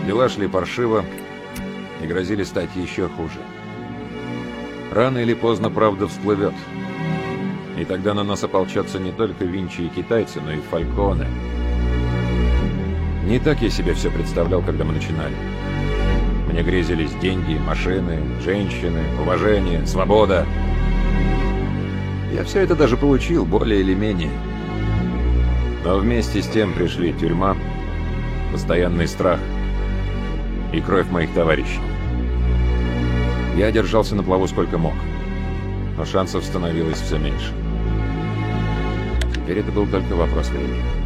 Дела шли паршиво и грозили стать еще хуже. Рано или поздно правда всплывет. И тогда на нас ополчатся не только Винчи и китайцы, но и Фальконе. Не так я себе все представлял, когда мы начинали. Мне грезились деньги, машины, женщины, уважение, свобода. Я все это даже получил, более или менее. Но вместе с тем пришли тюрьма, постоянный страх и кровь моих товарищей. Я держался на плаву сколько мог, но шансов становилось все меньше. Теперь это был только вопрос времени.